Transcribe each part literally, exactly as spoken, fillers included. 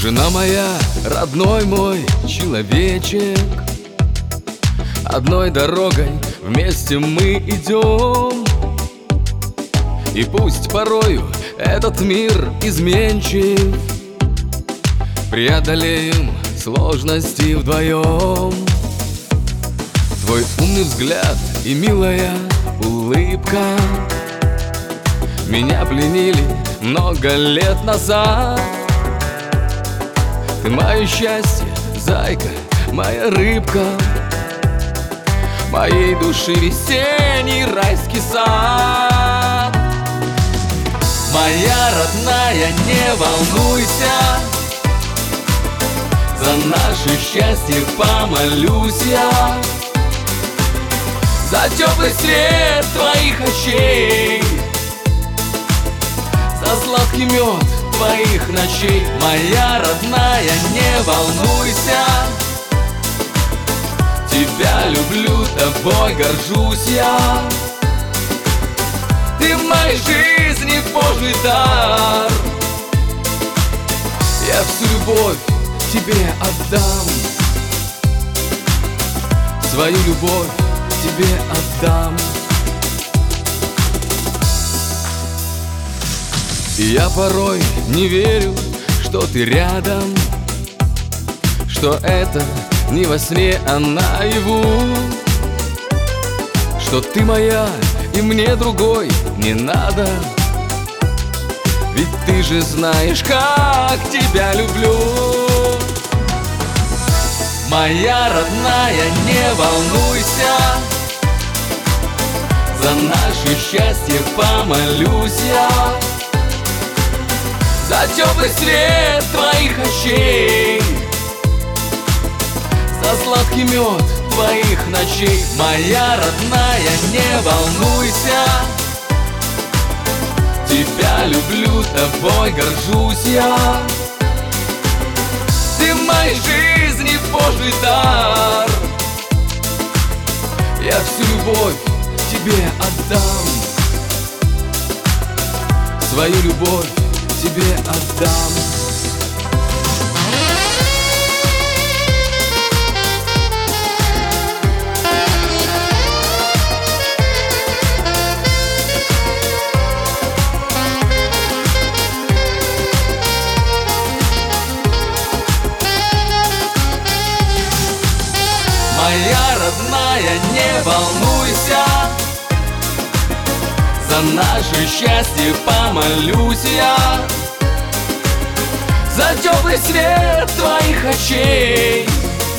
Тишина моя, родной мой человечек, одной дорогой вместе мы идем. И пусть порою этот мир изменчив, преодолеем сложности вдвоем. Твой умный взгляд и милая улыбка меня пленили много лет назад. Ты мое счастье, зайка, моя рыбка, моей души весенний райский сад. Моя родная, не волнуйся, за наше счастье помолюсь я, за теплый свет твоих очей, за сладкий мед твоих ночей. Моя родная, не волнуйся, тебя люблю, тобой горжусь я. Ты в моей жизни Божий дар, я всю любовь тебе отдам, свою любовь тебе отдам. И я порой не верю, что ты рядом, что это не во сне, а наяву, что ты моя и мне другой не надо. Ведь ты же знаешь, как тебя люблю. Моя родная, не волнуйся, за наше счастье помолюсь я, за теплый свет твоих очей, за сладкий мед твоих ночей. Моя родная, не волнуйся, тебя люблю, тобой горжусь я. Ты в моей жизни Божий дар, я всю любовь тебе отдам, свою любовь тебе отдам. Моя родная, не волнуйся, за наше счастье помолюсь я, за теплый свет твоих очей,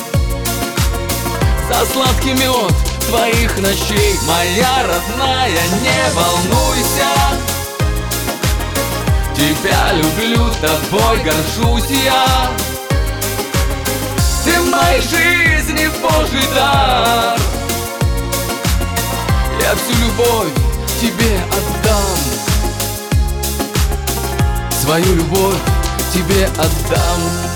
за сладкий мед твоих ночей. Моя родная, не волнуйся, тебя люблю, тобой горжусь я. Ты в моей жизни Божий дар, я всю любовь тебе отдам, свою любовь тебе отдам.